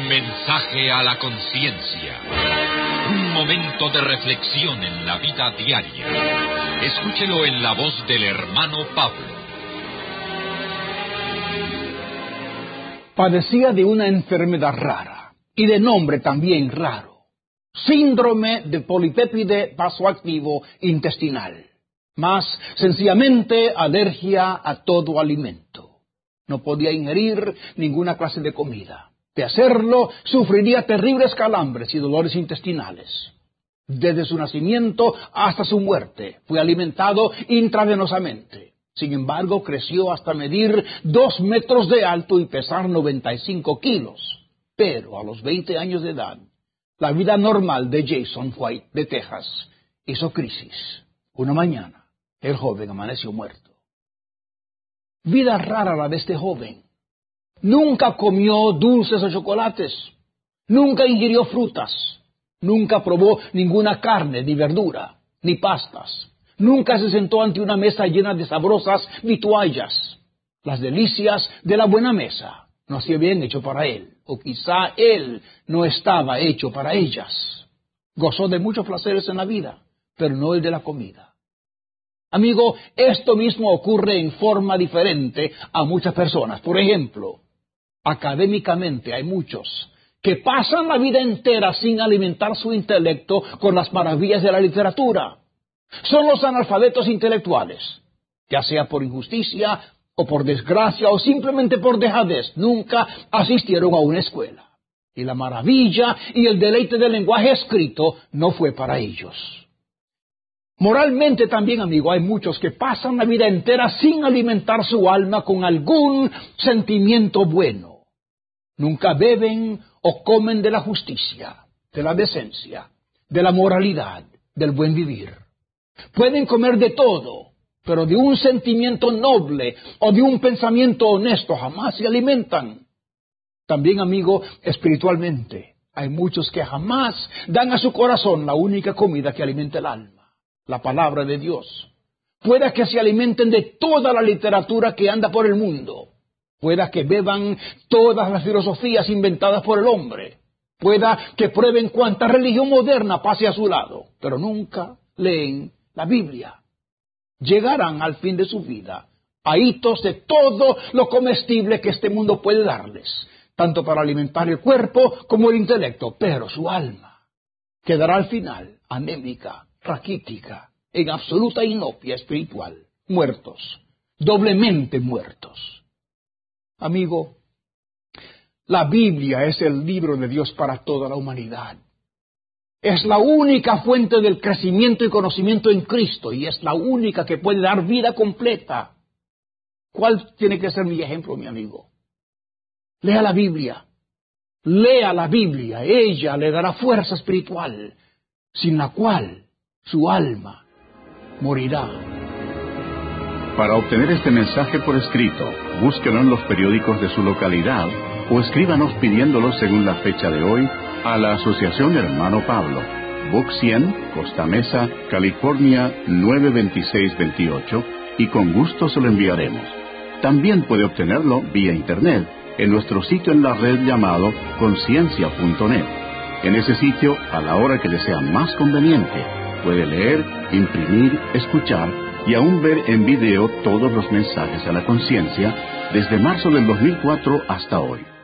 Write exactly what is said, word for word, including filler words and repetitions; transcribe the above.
Mensaje a la conciencia. Un momento de reflexión en la vida diaria. Escúchelo en la voz del hermano Pablo. Padecía de una enfermedad rara, y de nombre también raro. Síndrome de polipépide vasoactivo intestinal. Más sencillamente, alergia a todo alimento. No podía ingerir ninguna clase de comida. De hacerlo, sufriría terribles calambres y dolores intestinales. Desde su nacimiento hasta su muerte, fue alimentado intravenosamente. Sin embargo, creció hasta medir dos metros de alto y pesar noventa y cinco kilos. Pero a los veinte años de edad, la vida normal de Jason White de Texas hizo crisis. Una mañana, el joven amaneció muerto. Vida rara la de este joven. Nunca comió dulces o chocolates. Nunca ingirió frutas. Nunca probó ninguna carne, ni verdura, ni pastas. Nunca se sentó ante una mesa llena de sabrosas vituallas. Las delicias de la buena mesa no se habían hecho para él, o quizá él no estaba hecho para ellas. Gozó de muchos placeres en la vida, pero no el de la comida. Amigo, esto mismo ocurre en forma diferente a muchas personas. Por ejemplo, académicamente hay muchos que pasan la vida entera sin alimentar su intelecto con las maravillas de la literatura. Son los analfabetos intelectuales, ya sea por injusticia o por desgracia o simplemente por dejadez. Nunca asistieron a una escuela. Y la maravilla y el deleite del lenguaje escrito no fue para ellos. Moralmente también, amigo, hay muchos que pasan la vida entera sin alimentar su alma con algún sentimiento bueno. Nunca beben o comen de la justicia, de la decencia, de la moralidad, del buen vivir. Pueden comer de todo, pero de un sentimiento noble o de un pensamiento honesto jamás se alimentan. También, amigo, espiritualmente, hay muchos que jamás dan a su corazón la única comida que alimenta el alma. La palabra de Dios. Pueda que se alimenten de toda la literatura que anda por el mundo. Pueda que beban todas las filosofías inventadas por el hombre. Pueda que prueben cuanta religión moderna pase a su lado. Pero nunca leen la Biblia. Llegarán al fin de su vida ahitos de todo lo comestible que este mundo puede darles, tanto para alimentar el cuerpo como el intelecto, pero su alma quedará al final anémica, raquítica, en absoluta inopia espiritual, muertos, doblemente muertos. Amigo, la Biblia es el libro de Dios para toda la humanidad. Es la única fuente del crecimiento y conocimiento en Cristo, y es la única que puede dar vida completa. ¿Cuál tiene que ser mi ejemplo, mi amigo? Lea la Biblia. Lea la Biblia. Ella le dará fuerza espiritual, sin la cual su alma morirá. Para obtener este mensaje por escrito, búsquelo en los periódicos de su localidad o escríbanos pidiéndolo según la fecha de hoy a la Asociación Hermano Pablo, Box cien, Costa Mesa, California nueve veintiséis veintiocho, y con gusto se lo enviaremos. También puede obtenerlo vía internet en nuestro sitio en la red llamado conciencia punto net. En ese sitio, a la hora que le sea más conveniente, puede leer, imprimir, escuchar y aún ver en video todos los mensajes a la conciencia desde marzo del dos mil cuatro hasta hoy.